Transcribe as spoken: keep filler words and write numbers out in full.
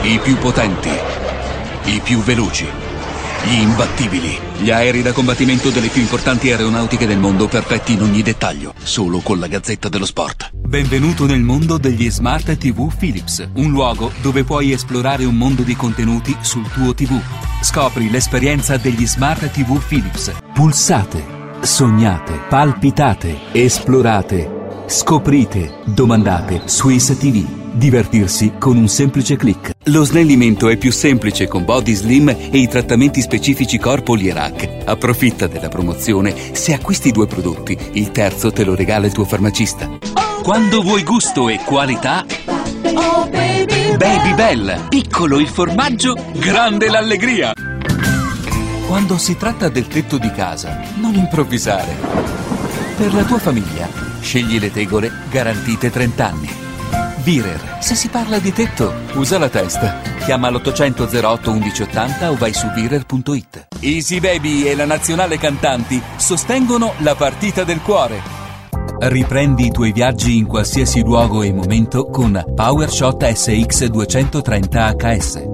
I più potenti, i più veloci, gli imbattibili, gli aerei da combattimento delle più importanti aeronautiche del mondo, perfetti in ogni dettaglio, solo con la Gazzetta dello Sport. Benvenuto nel mondo degli Smart tivù Philips, un luogo dove puoi esplorare un mondo di contenuti sul tuo tivù. Scopri l'esperienza degli Smart tivù Philips. Pulsate, sognate, palpitate, esplorate, scoprite, domandate. Swiss tivù. Divertirsi con un semplice click. Lo snellimento è più semplice con Body Slim e i trattamenti specifici corpo Lierac. Approfitta della promozione. Se acquisti due prodotti, il terzo te lo regala il tuo farmacista. Quando vuoi gusto e qualità, Oh, Baby Baby Bell. Piccolo il formaggio, grande l'allegria. Quando si tratta del tetto di casa, non improvvisare. Per la tua famiglia, scegli le tegole garantite trenta anni. Virer. Se si parla di tetto, usa la testa. Chiama l'ottocento zero otto undici ottanta o vai su virer punto it. Easy Baby e la Nazionale Cantanti sostengono la partita del cuore. Riprendi i tuoi viaggi in qualsiasi luogo e momento con PowerShot S X duecentotrenta H S.